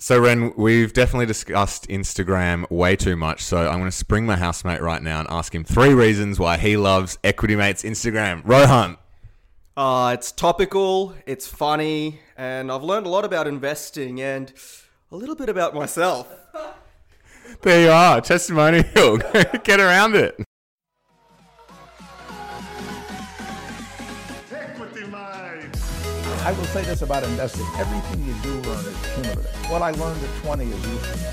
So, Ren, we've definitely discussed Instagram way too much, so I'm going to spring my housemate right now and ask him 3 reasons why he loves Equity Mate's Instagram. Rohan. It's topical, it's funny, and I've learned a lot about investing and a little bit about myself. There you are, testimonial. Get around it. I will say this about investing. Everything you do learn is cumulative. What I learned at 20 is useful.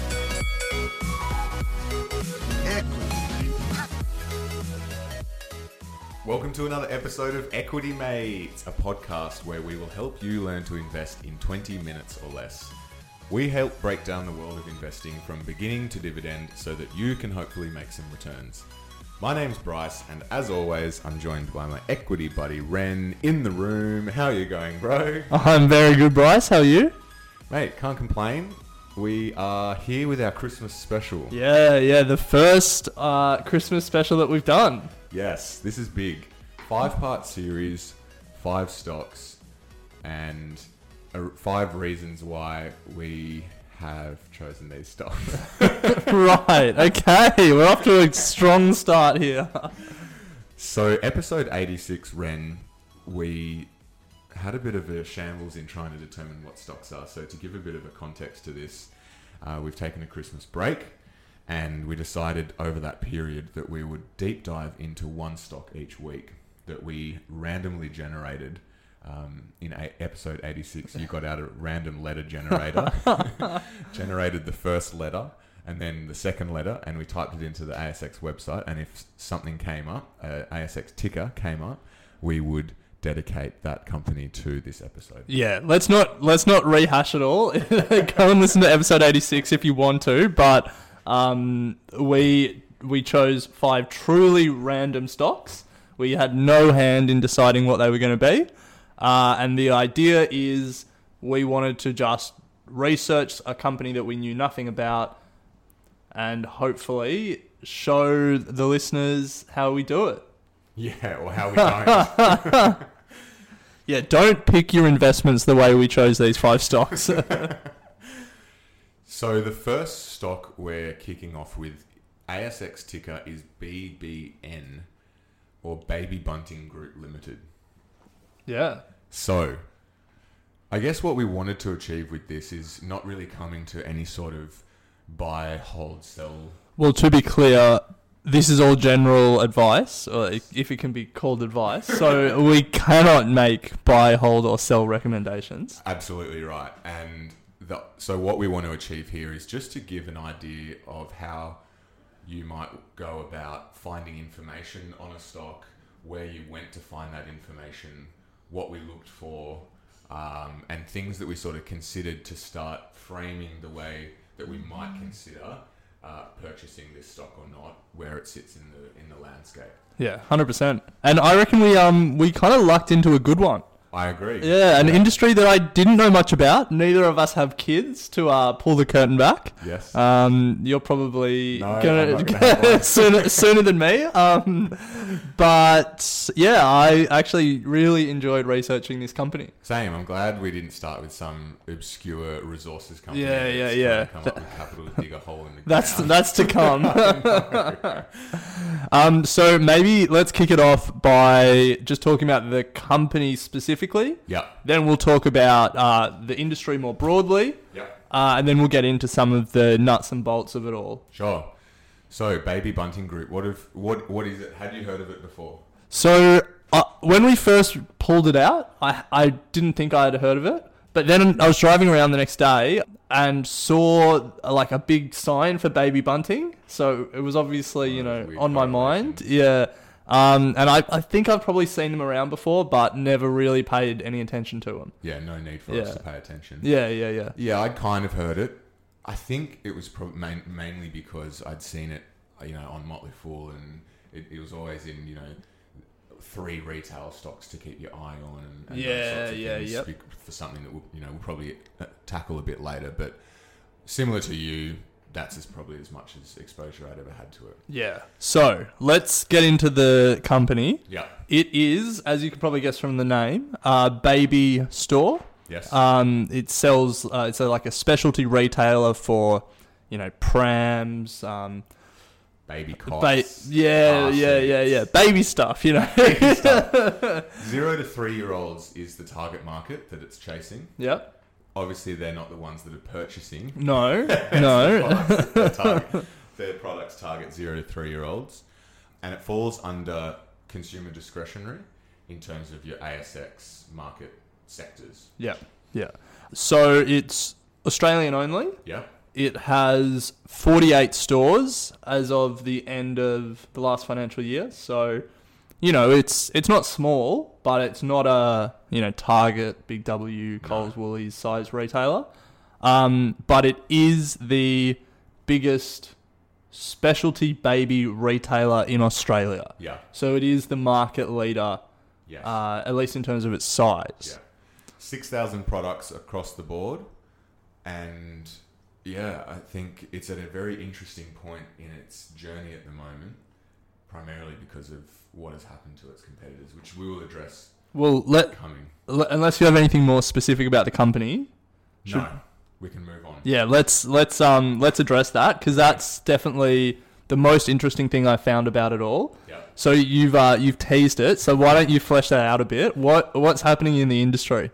Welcome to another episode of Equity Mates, a podcast where we will help you learn to invest in 20 minutes or less. We help break down the world of investing from beginning to dividend so that you can hopefully make some returns. My name's Bryce, and as always, I'm joined by my equity buddy Ren in the room. How are you going, bro? I'm very good, Bryce. How are you? Mate, can't complain. We are here with our Christmas special. Yeah, the first Christmas special that we've done. Yes, this is big. 5-part series, 5 stocks, and 5 reasons why we have chosen these stocks. Right, okay. We're off to a strong start here. So, episode 86, Ren, we had a bit of a shambles in trying to determine what stocks are. So, to give a bit of a context to this, we've taken a Christmas break, and we decided over that period that we would deep dive into one stock each week that we randomly generated. In episode 86, you got out a random letter generator, generated the first letter and then the second letter, and we typed it into the ASX website. And if something came up, ASX ticker came up, we would dedicate that company to this episode. Yeah, let's not rehash it all. Go and listen to episode 86 if you want to. But we chose 5 truly random stocks. We had no hand in deciding what they were going to be. And the idea is we wanted to just research a company that we knew nothing about and hopefully show the listeners how we do it. Yeah, or how we don't. Yeah, don't pick your investments the way we chose these 5 stocks. So the first stock we're kicking off with, ASX ticker is BBN, or Baby Bunting Group Limited. Yeah. So, I guess what we wanted to achieve with this is not really coming to any sort of buy, hold, sell. Well, to be clear, this is all general advice, or if it can be called advice. So we cannot make buy, hold, or sell recommendations. Absolutely right. And so what we want to achieve here is just to give an idea of how you might go about finding information on a stock, where you went to find that information, what we looked for, and things that we sort of considered to start framing the way that we might consider purchasing this stock or not, where it sits in the landscape. Yeah, 100%. And I reckon we kind of lucked into a good one. I agree. Yeah, an industry that I didn't know much about. Neither of us have kids to pull the curtain back. Yes. You're probably gonna sooner than me. But yeah, I actually really enjoyed researching this company. Same. I'm glad we didn't start with some obscure resources company. Yeah. Come up with capital to dig a hole in the ground. That's to come. So maybe let's kick it off by just talking about the company specifically. Yeah. Then we'll talk about the industry more broadly. Yeah. And then we'll get into some of the nuts and bolts of it all. Sure. So, Baby Bunting Group, what is it? Had you heard of it before? So, when we first pulled it out, I didn't think I had heard of it. But then I was driving around the next day and saw like a big sign for Baby Bunting. So it was obviously, on my mind. Yeah. And I think I've probably seen them around before, but never really paid any attention to them. Yeah, no need for us to pay attention. Yeah. Yeah, I'd kind of heard it. I think it was mainly because I'd seen it, on Motley Fool, and it was always in, 3 retail stocks to keep your eye on, and those sorts of things. Yep. For something that we'll probably tackle a bit later, but similar to you, that's probably as much as exposure I'd ever had to it. Yeah. So let's get into the company. Yeah. It is, as you can probably guess from the name, Baby Store. Yes. It sells. It's like a specialty retailer for, prams. Baby cots. Yeah. Baby stuff. Baby stuff. 0 to 3-year-olds is the target market that it's chasing. Yep. Obviously, they're not the ones that are purchasing. No. Their products target 0 to 3-year-olds, and it falls under consumer discretionary in terms of your ASX market sectors. Yeah. So it's Australian only. Yeah. It has 48 stores as of the end of the last financial year. So, it's not small, but it's not a, Target, Big W, Coles, Woolies size retailer. But it is the biggest specialty baby retailer in Australia. Yeah. So it is the market leader, Yes. at least in terms of its size. Yeah. 6,000 products across the board, and I think it's at a very interesting point in its journey at the moment, primarily because of what has happened to its competitors, which we will address Well, coming. unless you have anything more specific about the company, No, we can move on. yeah, let's address that, because that's definitely the most interesting thing I found about it all. Yeah. So you've teased it. So why don't you flesh that out a bit? What's happening in the industry?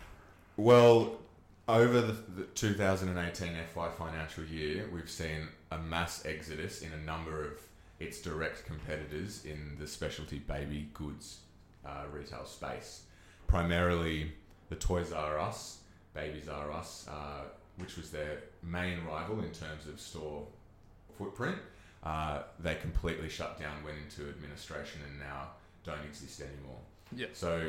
Well, over the 2018 FY financial year, we've seen a mass exodus in a number of its direct competitors in the specialty baby goods retail space. Primarily the Toys R Us, Babies R Us, which was their main rival in terms of store footprint. They completely shut down, went into administration, and now don't exist anymore. Yeah. So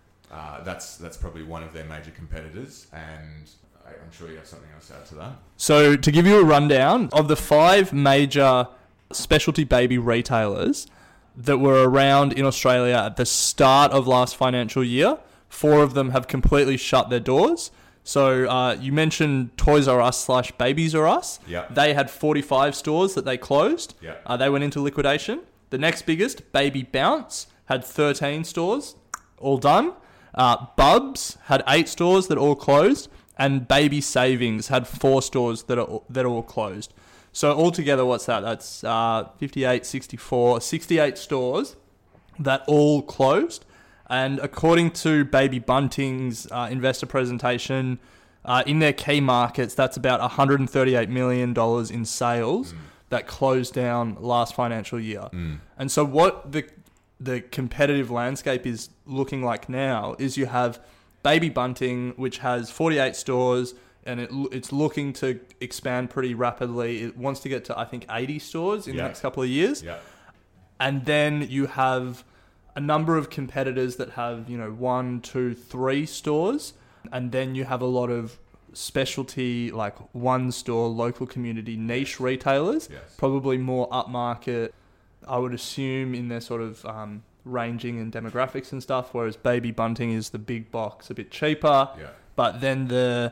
that's probably one of their major competitors, and I'm sure you have something else to add to that. So to give you a rundown of the 5 major specialty baby retailers that were around in Australia at the start of last financial year, 4 of them have completely shut their doors. So you mentioned Toys R Us / Babies R Us. Yeah. They had 45 stores that they closed. Yeah. They went into liquidation. The next biggest, Baby Bounce, had 13 stores, all done. Bubs had 8 stores that all closed, and Baby Savings had 4 stores that are all closed. So altogether, what's that? That's 58, 64, 68 stores that all closed. And according to Baby Bunting's investor presentation, in their key markets, that's about $138 million in sales that closed down last financial year. And so what the competitive landscape is looking like now is you have Baby Bunting, which has 48 stores, and it's looking to expand pretty rapidly. It wants to get to, I think, 80 stores in the next couple of years. Yeah. And then you have a number of competitors that have, 1, 2, 3 stores. And then you have a lot of specialty, like one store, local community, niche retailers, Yes. probably more upmarket, I would assume, in their sort of ranging and demographics and stuff, whereas Baby Bunting is the big box, a bit cheaper. Yeah. But then the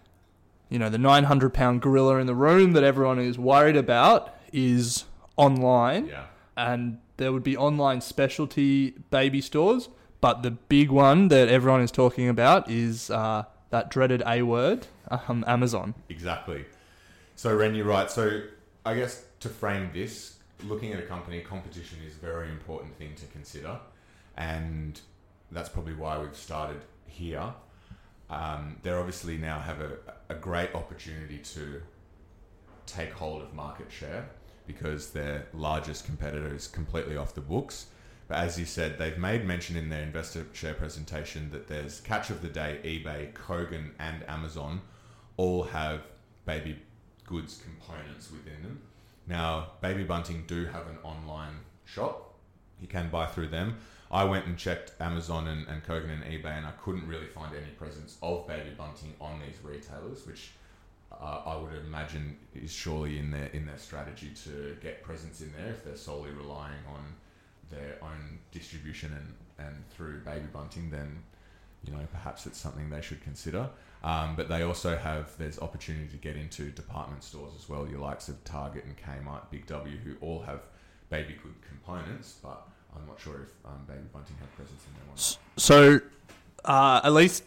900-pound gorilla in the room that everyone is worried about is online. Yeah. And there would be online specialty baby stores, but the big one that everyone is talking about is that dreaded A word, Amazon. Exactly. So Ren, you're right. So I guess to frame this, looking at a company, competition is a very important thing to consider, and that's probably why we've started here. They obviously now have a great opportunity to take hold of market share because their largest competitor is completely off the books. But as you said, they've made mention in their investor share presentation that there's Catch of the Day, eBay, Kogan and Amazon all have baby goods components within them. Now, Baby Bunting do have an online shop. You can buy through them. I went and checked Amazon and Kogan and eBay, and I couldn't really find any presence of Baby Bunting on these retailers, which I would imagine is surely in their strategy to get presence in there if they're solely relying on their own distribution and through Baby Bunting, then perhaps it's something they should consider. But they also there's opportunity to get into department stores as well, your likes of Target and Kmart, Big W, who all have baby good components, but I'm not sure if Baby Bunting have presence in there or not. So at least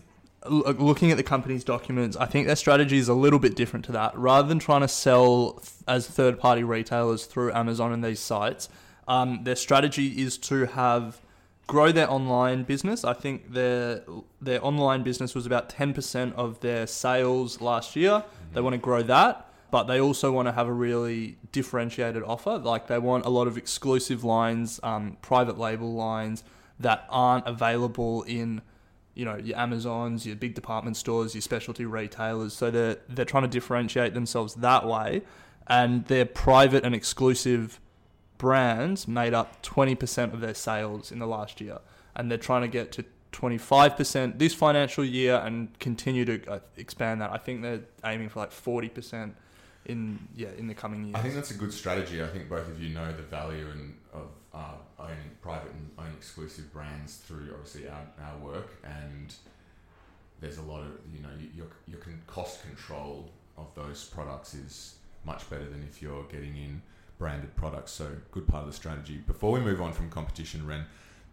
looking at the company's documents, I think their strategy is a little bit different to that. Rather than trying to sell as third-party retailers through Amazon and these sites, their strategy is to grow their online business. I think their online business was about 10% of their sales last year. Mm-hmm. They want to grow that, but they also want to have a really differentiated offer. Like they want a lot of exclusive lines, private label lines that aren't available in, your Amazons, your big department stores, your specialty retailers. So they're trying to differentiate themselves that way, and their private and exclusive brands made up 20% of their sales in the last year, and they're trying to get to 25% this financial year and continue to expand that. I think they're aiming for like 40% in the coming years. I think that's a good strategy. I think both of you know the value of owning private and owning exclusive brands through obviously our work, and there's a lot of your cost control of those products is much better than if you're getting in branded products. So good part of the strategy. Before we move on from competition, Ren,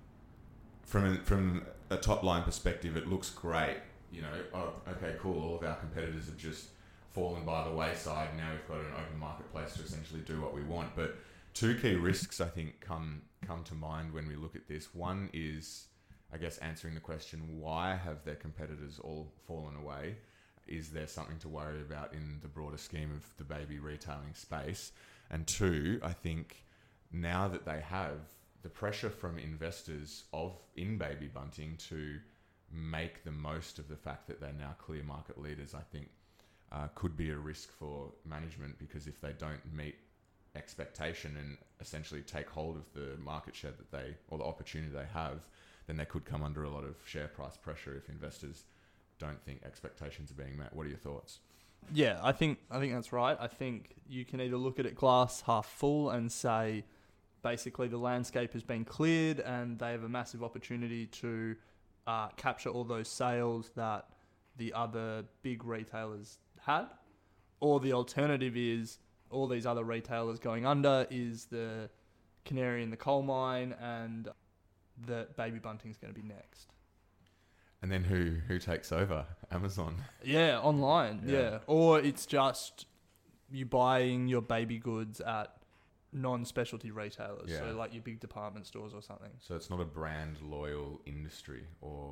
from a top line perspective, it looks great. Okay, cool. All of our competitors have just fallen by the wayside. Now we've got an open marketplace to essentially do what we want. But two key risks I think come to mind when we look at this. One is, I guess, answering the question, why have their competitors all fallen away? Is there something to worry about in the broader scheme of the baby retailing space? And two, I think now that they have the pressure from investors in Baby Bunting to make the most of the fact that they're now clear market leaders, I think could be a risk for management, because if they don't meet expectation and essentially take hold of the market share or the opportunity they have, then they could come under a lot of share price pressure if investors don't think expectations are being met. What are your thoughts? Yeah, I think that's right. I think you can either look at it glass half full and say, basically the landscape has been cleared and they have a massive opportunity to capture all those sales that the other big retailers had. Or the alternative is all these other retailers going under is the canary in the coal mine, and that Baby Bunting is going to be next. And then who takes over? Amazon? Yeah, online, yeah. Or it's just you buying your baby goods at non-specialty retailers, so like your big department stores or something. So it's not a brand loyal industry,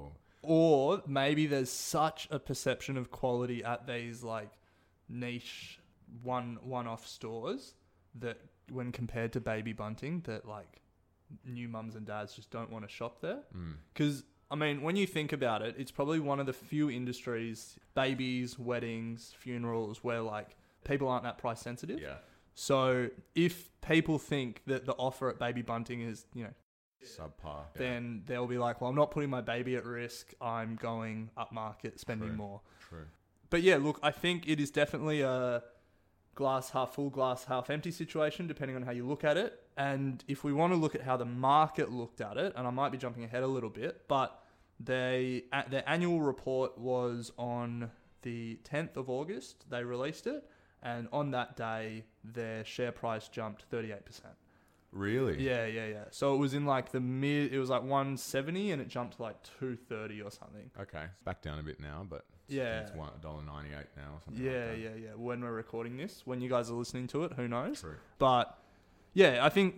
or maybe there's such a perception of quality at these like niche one-off stores that when compared to Baby Bunting, that like new mums and dads just don't want to shop there. Because I mean, when you think about it, it's probably one of the few industries, babies, weddings, funerals, where like people aren't that price sensitive. Yeah. So if people think that the offer at Baby Bunting is, subpar, then they'll be like, well, I'm not putting my baby at risk. I'm going upmarket, spending more. True. But yeah, look, I think it is definitely a glass half full, glass half empty situation, depending on how you look at it. And if we want to look at how the market looked at it, and I might be jumping ahead a little bit, but their annual report was on the 10th of August. They released it. And on that day, their share price jumped 38%. Really? Yeah. So it was in like it was like 170 and it jumped to like 230 or something. Okay. It's back down a bit now, but yeah, it's $1.98 now or something. Yeah. When we're recording this, when you guys are listening to it, who knows? True. But yeah, I think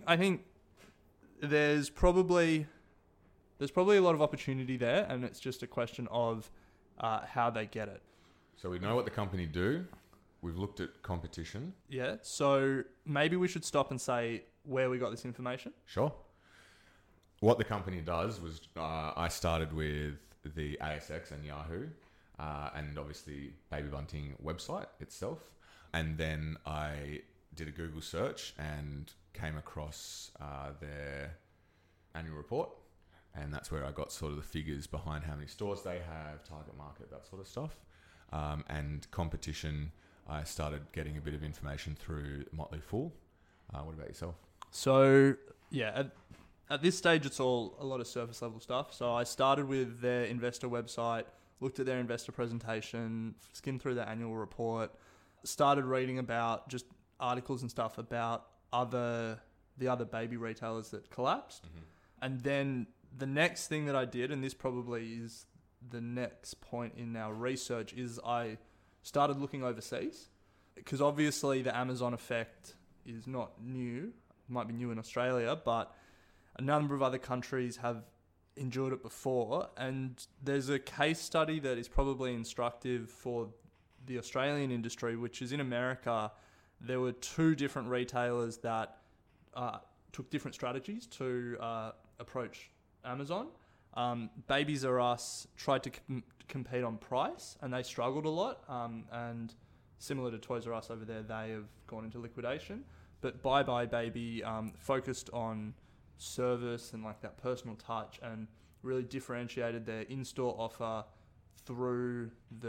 there's probably a lot of opportunity there, and it's just a question of how they get it. So we know what the company do. We've looked at competition. Yeah, so maybe we should stop and say where we got this information. Sure. What the company does was I started with the ASX and Yahoo, and obviously Baby Bunting website itself. And then I did a Google search and came across their annual report. And that's where I got sort of the figures behind how many stores they have, target market, that sort of stuff. And competition, I started getting a bit of information through Motley Fool. What about yourself? So, yeah, at this stage, it's all a lot of surface level stuff. So I started with their investor website, looked at their investor presentation, skimmed through their annual report, started reading about just articles and stuff about the other baby retailers that collapsed. Mm-hmm. And then the next thing that I did, and this probably is the next point in our research is I started looking overseas, because obviously the Amazon effect is not new. It might be new in Australia, but a number of other countries have endured it before. And there's a case study that is probably instructive for the Australian industry, which is in America. There were two different retailers that took different strategies to approach Amazon. Babies R Us tried to compete on price, and they struggled a lot. And similar to Toys R Us over there, they have gone into liquidation. But Bye Bye Baby focused on service and like that personal touch, and really differentiated their in-store offer through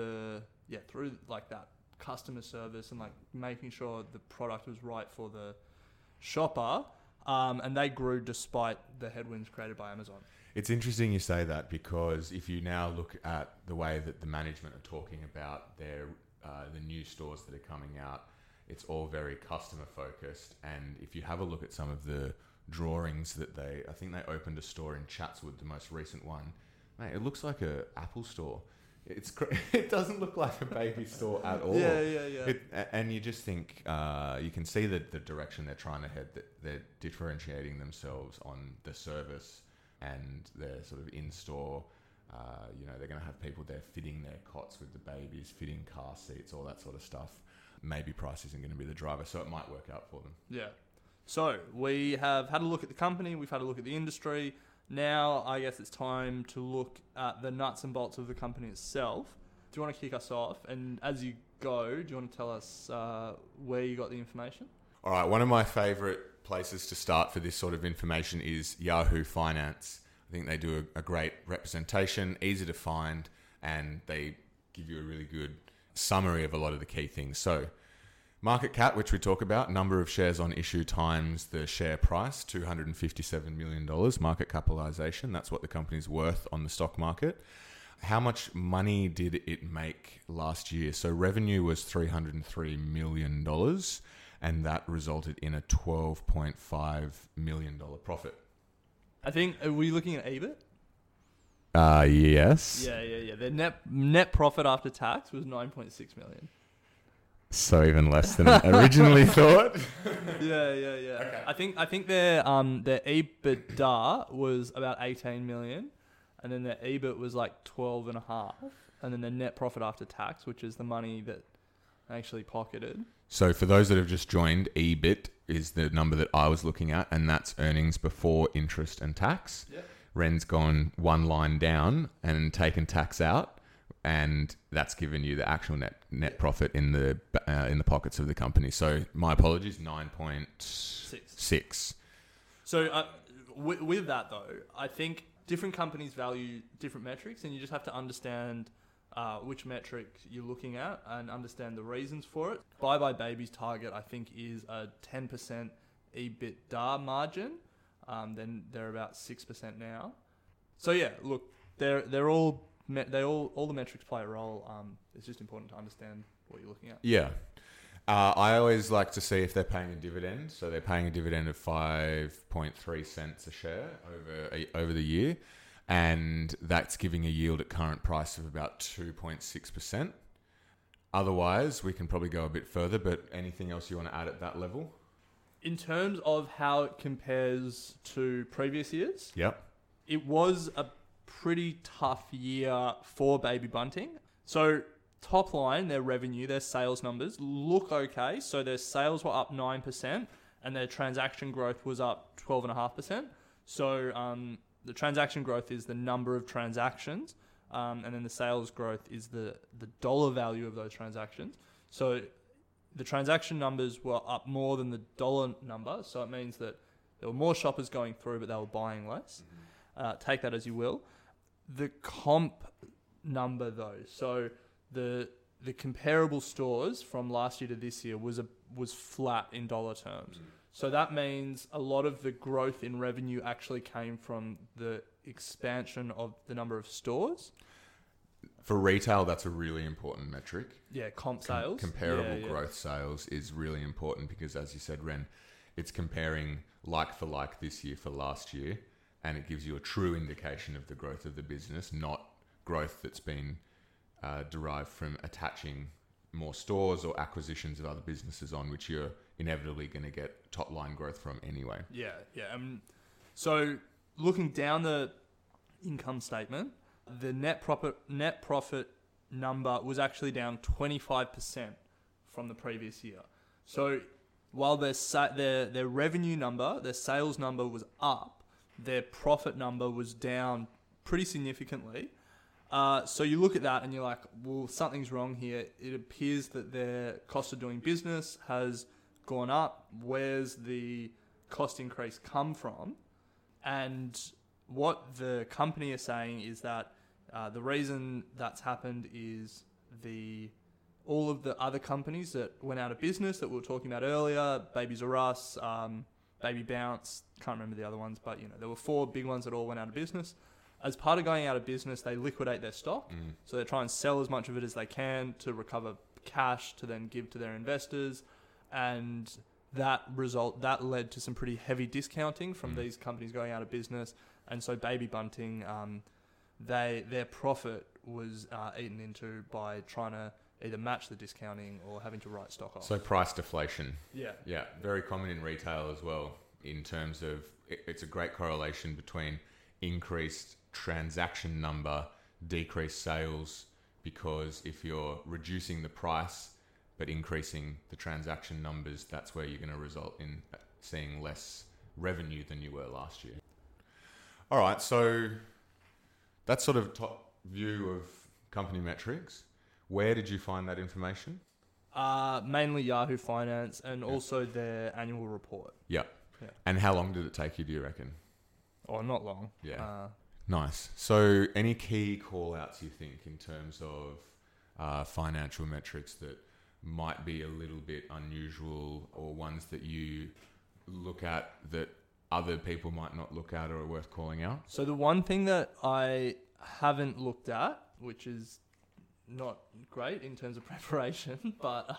like that customer service and like making sure the product was right for the shopper. And they grew despite the headwinds created by Amazon. It's interesting you say that, because if you now look at the way that the management are talking about their the new stores that are coming out, it's all very customer focused. And if you have a look at some of the drawings that I think they opened a store in Chatswood, the most recent one. Mate, it looks like a Apple store. It doesn't look like a baby store at all. Yeah. And you just think, you can see that the direction they're trying to head, that they're differentiating themselves on the service and their sort of in-store. They're going to have people there fitting their cots with the babies, fitting car seats, all that sort of stuff. Maybe price isn't going to be the driver, so it might work out for them. Yeah. So we have had a look at the company. We've had a look at the industry. Now, I guess it's time to look at the nuts and bolts of the company itself. Do you want to kick us off? And as you go, do you want to tell us where you got the information? All right, one of my favourite places to start for this sort of information is Yahoo Finance. I think they do a great representation, easy to find, and they give you a really good summary of a lot of the key things. So, market cap, which we talk about, number of shares on issue times the share price, $257 million market capitalization. That's what the company's worth on the stock market. How much money did it make last year? So revenue was $303 million, and that resulted in a $12.5 million profit. I think, are we looking at EBIT? Yes. Yeah. Their net profit after tax was $9.6 million. So even less than I originally thought. Yeah. Okay. I think their EBITDA was about 18 million, and then their EBIT was like 12.5, and then their net profit after tax, which is the money that they actually pocketed. So for those that have just joined, EBIT is the number that I was looking at, and that's earnings before interest and tax. Yep. Ren's gone one line down and taken tax out, and that's given you the actual net profit in the pockets of the company. So my apologies, 9.6. So with that though, I think different companies value different metrics, and you just have to understand which metric you're looking at and understand the reasons for it. Bye Bye Baby's target, I think, is a 10% EBITDA margin. Then they're about 6% now. So yeah, look, they're all the metrics play a role. It's just important to understand what you're looking at. Yeah. I always like to see if they're paying a dividend. So they're paying a dividend of 5.3 cents a share over the year, and that's giving a yield at current price of about 2.6%. Otherwise, we can probably go a bit further, but anything else you want to add at that level? In terms of how it compares to previous years, Yep. it was a pretty tough year for Baby Bunting. So top line, their revenue, their sales numbers look okay. So their sales were up 9% and their transaction growth was up 12.5%. So the transaction growth is the number of transactions, and then the sales growth is the dollar value of those transactions. So the transaction numbers were up more than the dollar number, so it means that there were more shoppers going through, but they were buying less. Take that as you will. The comp number, though, so the comparable stores from last year to this year was flat in dollar terms. So that means a lot of the growth in revenue actually came from the expansion of the number of stores. For retail, that's a really important metric. Yeah, comp sales. Comparable growth sales is really important because, as you said, Ren, it's comparing like for like this year for last year, and it gives you a true indication of the growth of the business, not growth that's been derived from attaching more stores or acquisitions of other businesses on, which you're inevitably going to get top line growth from anyway. Yeah. So looking down the income statement, the net profit number was actually down 25% from the previous year. So while their revenue number, their sales number was up, their profit number was down pretty significantly. So you look at that and you're like, well, something's wrong here. It appears that their cost of doing business has gone up. Where's the cost increase come from? And what the company is saying is that the reason that's happened is all of the other companies that went out of business that we were talking about earlier, Babies R Us, Baby Bounce, can't remember the other ones, but there were 4 big ones that all went out of business. As part of going out of business, they liquidate their stock. So they try and sell as much of it as they can to recover cash to then give to their investors. And that led to some pretty heavy discounting from these companies going out of business. And so Baby Bunting, their profit was eaten into by trying to either match the discounting or having to write stock off. So price deflation. Yeah. Very common in retail as well, in terms of it's a great correlation between increased transaction number, decreased sales, because if you're reducing the price but increasing the transaction numbers, that's where you're going to result in seeing less revenue than you were last year. All right, so that's sort of top view of company metrics. Where did you find that information? Mainly Yahoo Finance and also their annual report. Yeah. And how long did it take you, do you reckon? Oh, not long. Yeah. Nice. So any key call-outs you think in terms of financial metrics that might be a little bit unusual, or ones that you look at that other people might not look at or are worth calling out? So the one thing that I haven't looked at, which is not great in terms of preparation, but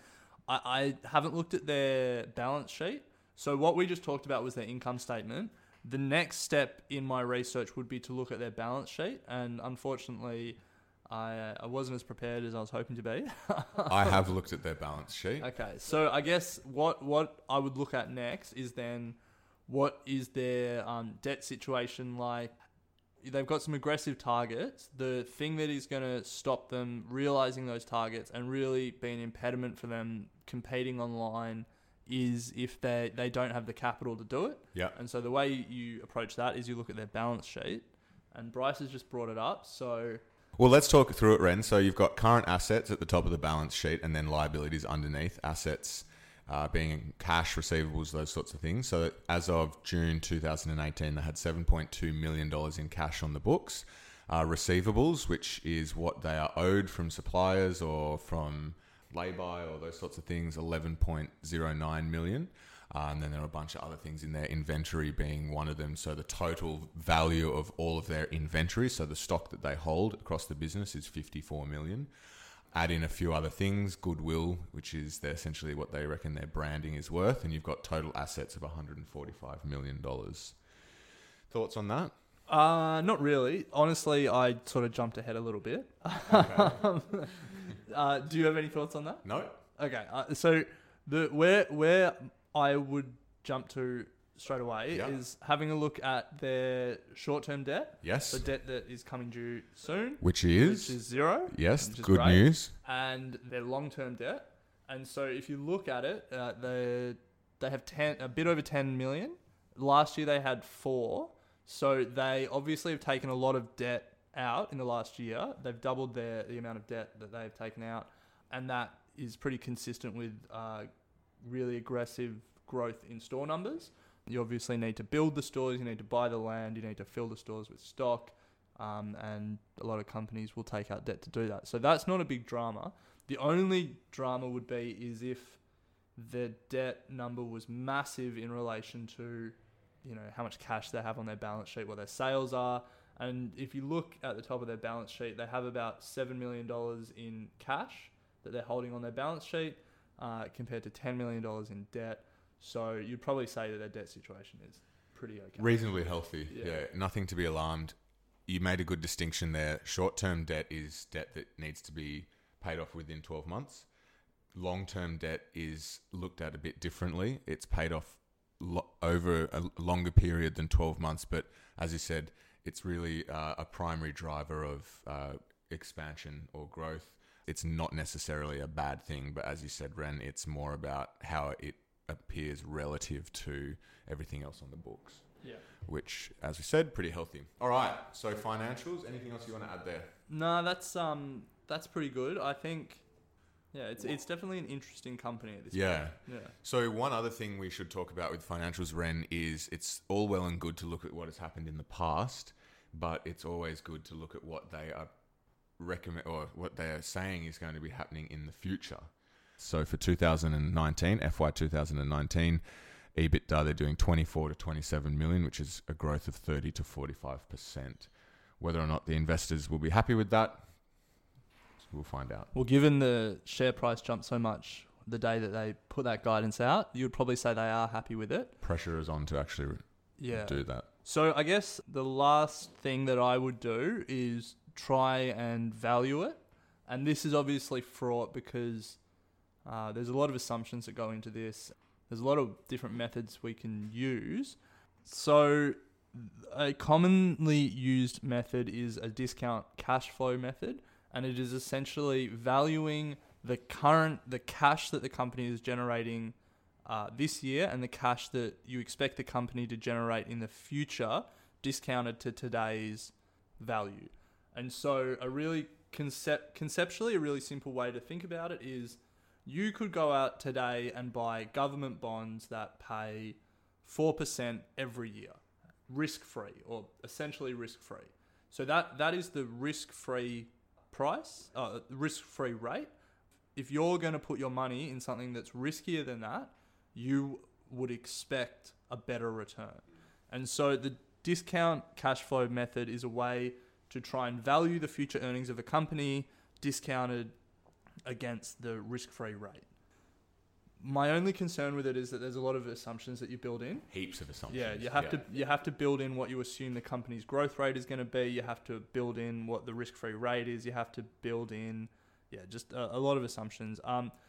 I haven't looked at their balance sheet. So what we just talked about was their income statement. The next step in my research would be to look at their balance sheet, and unfortunately, I wasn't as prepared as I was hoping to be. I have looked at their balance sheet. Okay, so I guess what I would look at next is then what is their debt situation like. They've got some aggressive targets. The thing that is going to stop them realizing those targets and really be an impediment for them competing online is if they don't have the capital to do it. Yeah. And so the way you approach that is you look at their balance sheet. And Bryce has just brought it up, so... Well, let's talk through it, Ren. So you've got current assets at the top of the balance sheet and then liabilities underneath. Assets being cash, receivables, those sorts of things. So as of June 2018, they had $7.2 million in cash on the books. Receivables, which is what they are owed from suppliers or from lay-by or those sorts of things, 11.09 million. And then there are a bunch of other things in there, inventory being one of them. So the total value of all of their inventory, so the stock that they hold across the business, is 54 million. Add in a few other things, goodwill, which is essentially what they reckon their branding is worth, and you've got total assets of $145 million. Thoughts on that? Not really. Honestly, I sort of jumped ahead a little bit. Okay. Do you have any thoughts on that? No. Okay, so where I would jump to straight away is having a look at their short-term debt. Yes. The debt that is coming due soon. Which is zero. Yes, which is good great. news. And their long-term debt. And so if you look at it, they have a bit over 10 million. Last year they had 4. So they obviously have taken a lot of debt out in the last year. They've doubled the amount of debt that they've taken out. And that is pretty consistent with really aggressive growth in store numbers. You obviously need to build the stores, you need to buy the land, you need to fill the stores with stock, and a lot of companies will take out debt to do that. So that's not a big drama. The only drama would be is if the debt number was massive in relation to, how much cash they have on their balance sheet, what their sales are. And if you look at the top of their balance sheet, they have about $7 million in cash that they're holding on their balance sheet, compared to $10 million in debt. So you'd probably say that their debt situation is pretty okay. Reasonably healthy, Yeah. yeah. Nothing to be alarmed you made a good distinction there. Short-term debt is debt that needs to be paid off within 12 months. Long-term debt is looked at a bit differently. It's paid off over a longer period than 12 months, but as you said, it's really a primary driver of expansion or growth. It's not necessarily a bad thing, but as you said, Ren, it's more about how it appears relative to everything else on the books. Yeah. Which, as we said, pretty healthy. All right, so financials, anything else you want to add there? No, that's pretty good. I think, yeah, it's definitely an interesting company at this point. Yeah. So one other thing we should talk about with financials, Ren, is it's all well and good to look at what has happened in the past, but it's always good to look at what they are what they are saying is going to be happening in the future. So for 2019, FY 2019, EBITDA, they're doing 24 to 27 million, which is a growth of 30 to 45%. Whether or not the investors will be happy with that, we'll find out. Well, given the share price jumped so much the day that they put that guidance out, you would probably say they are happy with it. Pressure is on to actually do that. So I guess the last thing that I would do is try and value it. And this is obviously fraught because there's a lot of assumptions that go into this. There's a lot of different methods we can use. So a commonly used method is a discount cash flow method, and it is essentially valuing the cash that the company is generating this year and the cash that you expect the company to generate in the future, discounted to today's value. And so a really conceptually, a really simple way to think about it is you could go out today and buy government bonds that pay 4% every year, risk-free, or essentially risk-free. So that is the risk-free price, risk-free rate. If you're going to put your money in something that's riskier than that, you would expect a better return. And so the discount cash flow method is a way to try and value the future earnings of a company discounted against the risk-free rate. My only concern with it is that there's a lot of assumptions that you build in. Heaps of assumptions. Yeah, you have to build in what you assume the company's growth rate is going to be. You have to build in what the risk-free rate is. You have to build in, just a lot of assumptions.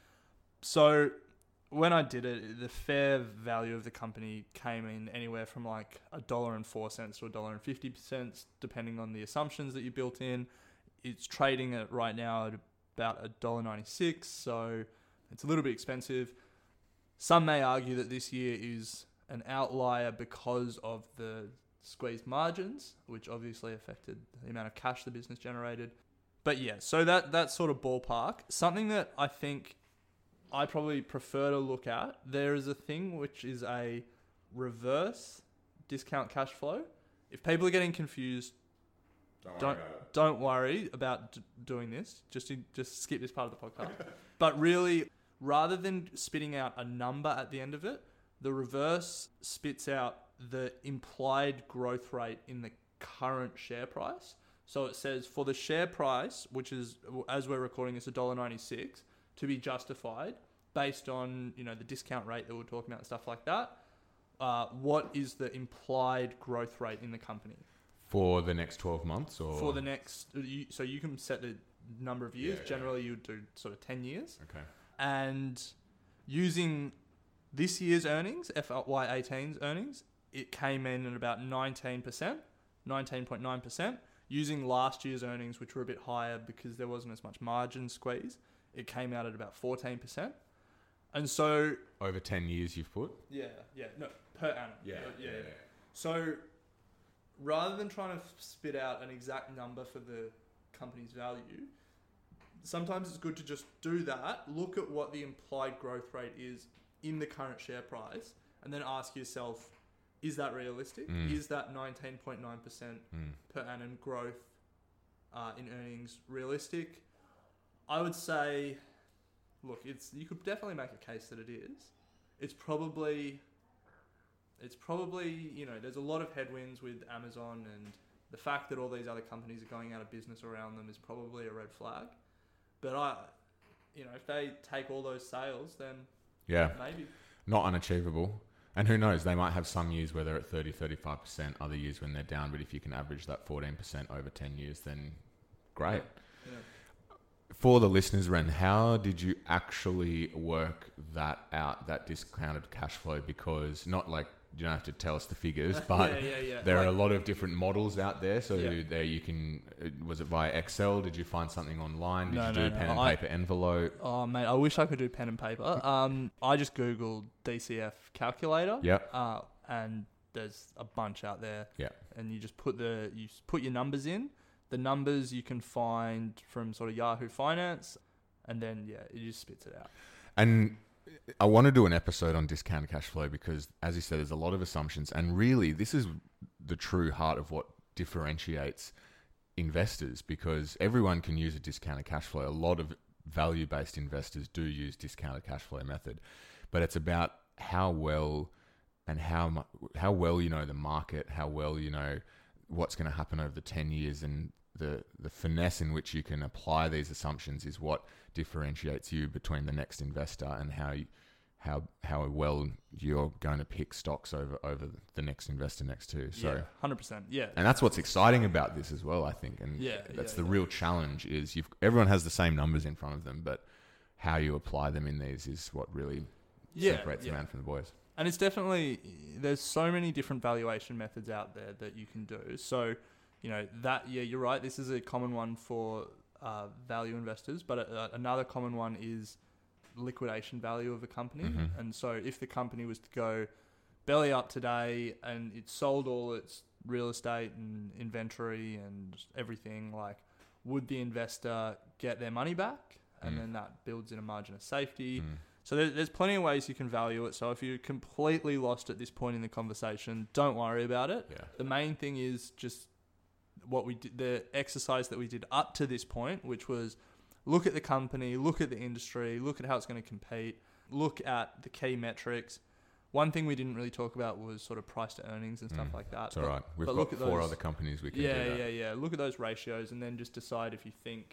So when I did it, the fair value of the company came in anywhere from like $1.04 to $1.50, depending on the assumptions that you built in. It's trading at right now at about $1.96, so it's a little bit expensive. Some may argue that this year is an outlier because of the squeezed margins, which obviously affected the amount of cash the business generated. But yeah, so that's sort of ballpark. Something that I think I probably prefer to look at, there is a thing which is a reverse discount cash flow. If people are getting confused, don't worry about doing this. Just skip this part of the podcast. But really, rather than spitting out a number at the end of it, the reverse spits out the implied growth rate in the current share price. So it says for the share price, which is, as we're recording this, $1.96, to be justified based on the discount rate that we're talking about and stuff like that, what is the implied growth rate in the company? For the next 12 months? Or for the next... So you can set the number of years. Generally, you would do sort of 10 years. Okay. And using this year's earnings, FY18's earnings, it came in at about 19%, 19.9%. Using last year's earnings, which were a bit higher because there wasn't as much margin squeeze, it came out at about 14%. And so... Over 10 years you've put? No, per annum. Yeah. So rather than trying to spit out an exact number for the company's value, sometimes it's good to just do that, look at what the implied growth rate is in the current share price, and then ask yourself, is that realistic? Is that 19.9% per annum growth in earnings realistic? I would say, look, you could definitely make a case that it is. It's probably there's a lot of headwinds with Amazon, and the fact that all these other companies are going out of business around them is probably a red flag. But if they take all those sales, then maybe not unachievable. And who knows, they might have some years where they're at 30, 35%, other years when they're down. But if you can average that 14% over 10 years, then great. Yeah. For the listeners, Ren, how did you actually work that out, that discounted cash flow? Because not like, you don't have to tell us the figures, but there are a lot of different models out there. So there you can, was it via Excel? Did you find something online? Did you do pen and paper envelope? Oh, mate, I wish I could do pen and paper. I just Googled DCF calculator. Yep. And there's a bunch out there. Yeah. And you just put your numbers in. The numbers you can find from sort of Yahoo Finance, and then, it just spits it out. And I want to do an episode on discounted cash flow because, as you said, there's a lot of assumptions. And really, this is the true heart of what differentiates investors, because everyone can use a discounted cash flow. A lot of value-based investors do use discounted cash flow method. But it's about how well and how well you know the market, how well you know what's going to happen over the 10 years, and the finesse in which you can apply these assumptions is what differentiates you between the next investor, and how well you're going to pick stocks over the next investor next to. So 100%. Yeah. And that's what's exciting about this as well, I think. And that's the real challenge is everyone has the same numbers in front of them, but how you apply them in these is what really separates the man from the boys. And it's definitely, there's so many different valuation methods out there that you can do. So, you're right. This is a common one for value investors, but another common one is liquidation value of a company. Mm-hmm. And so if the company was to go belly up today and it sold all its real estate and inventory and everything, like, would the investor get their money back? And then that builds in a margin of safety. So there's plenty of ways you can value it. So if you're completely lost at this point in the conversation, don't worry about it. Yeah. The main thing is just what we did, the exercise that we did up to this point, which was look at the company, look at the industry, look at how it's going to compete, look at the key metrics. One thing we didn't really talk about was sort of price to earnings and stuff like that. It's all right. We've got 4 other companies we can do that. Yeah. Look at those ratios and then just decide if you think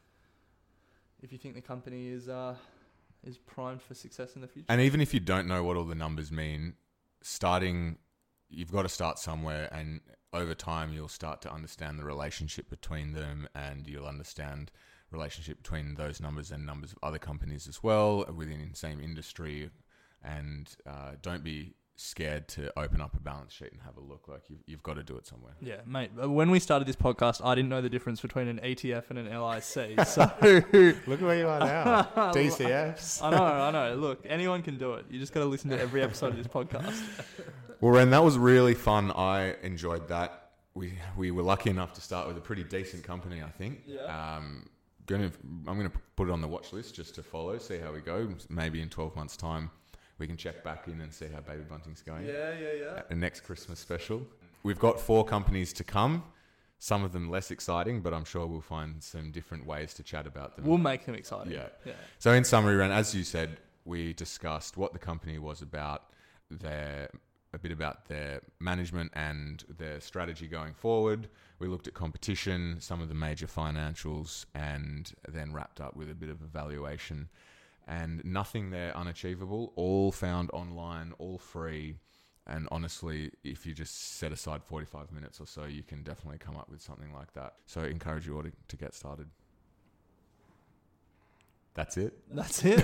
the company is primed for success in the future. And even if you don't know what all the numbers mean, you've got to start somewhere, and over time you'll start to understand the relationship between them, and you'll understand relationship between those numbers and numbers of other companies as well within the same industry. And don't be scared to open up a balance sheet and have a look. Like you've got to do it somewhere. Yeah, mate. When we started this podcast, I didn't know the difference between an ETF and an LIC. So look where you are now. DCFs. I know. Look, anyone can do it. You just got to listen to every episode of this podcast. Well, Ren, that was really fun. I enjoyed that. We were lucky enough to start with a pretty decent company, I think. Yeah. I'm going to put it on the watch list just to follow, see how we go. Maybe in 12 months' time, we can check back in and see how Baby Bunting's going. Yeah. The next Christmas special. We've got 4 companies to come. Some of them less exciting, but I'm sure we'll find some different ways to chat about them. We'll make them exciting. Yeah. So in summary, Ren, as you said, we discussed what the company was about, a bit about their management and their strategy going forward. We looked at competition, some of the major financials, and then wrapped up with a bit of evaluation. And nothing there unachievable, all found online, all free. And honestly, if you just set aside 45 minutes or so, you can definitely come up with something like that. So I encourage you all to get started. That's it? That's it.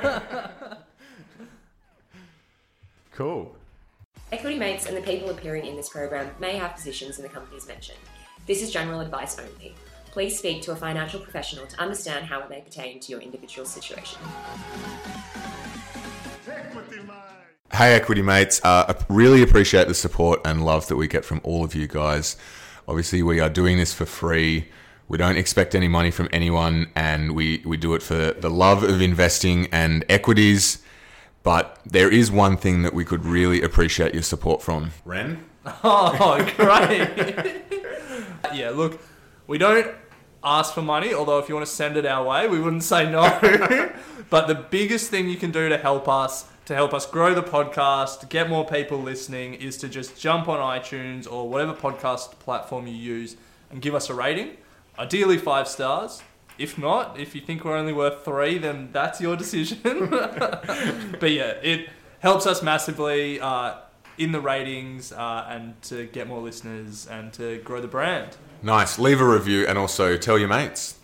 Cool. Equity Mates and the people appearing in this program may have positions in the companies mentioned. This is general advice only. Please speak to a financial professional to understand how it may pertain to your individual situation. Hey, Equity Mates. I really appreciate the support and love that we get from all of you guys. Obviously, we are doing this for free. We don't expect any money from anyone, and we do it for the love of investing and equities. But there is one thing that we could really appreciate your support from. Ren? Oh, great. Yeah, look, we don't ask for money, although if you want to send it our way, we wouldn't say no. But the biggest thing you can do to help us grow the podcast, get more people listening, is to just jump on iTunes or whatever podcast platform you use and give us a rating. Ideally 5 stars. If not, if you think we're only worth 3, then that's your decision. But yeah, helps us massively in the ratings and to get more listeners and to grow the brand. Nice. Leave a review and also tell your mates.